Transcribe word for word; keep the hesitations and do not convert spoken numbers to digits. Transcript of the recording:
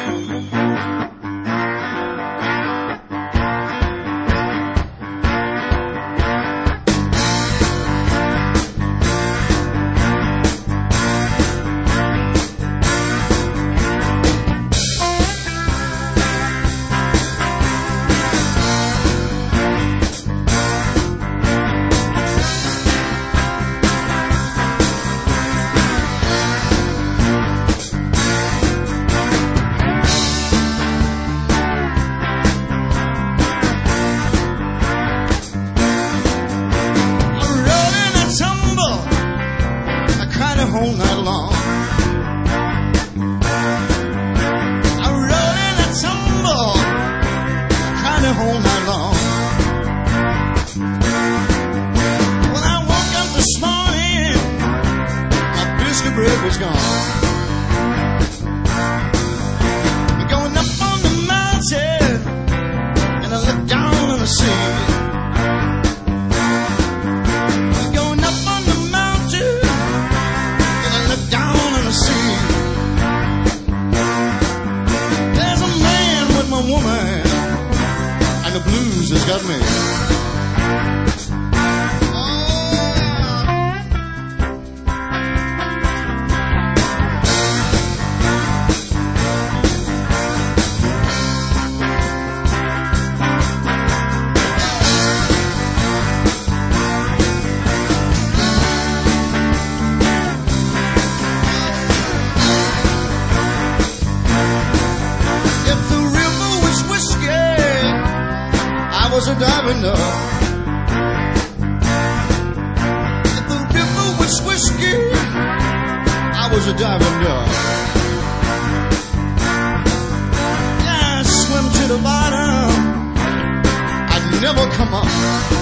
Whole night long, I rode in a tumble, cried the whole night long. When I woke up this morning, my biscuit bread was gone. Going up on the mountain, and I looked down on the sea. Woman, and the blues has got me. I was a diving dog. If the river was whiskey, I was a diving dog. Yeah, I swim to the bottom, I'd never come up.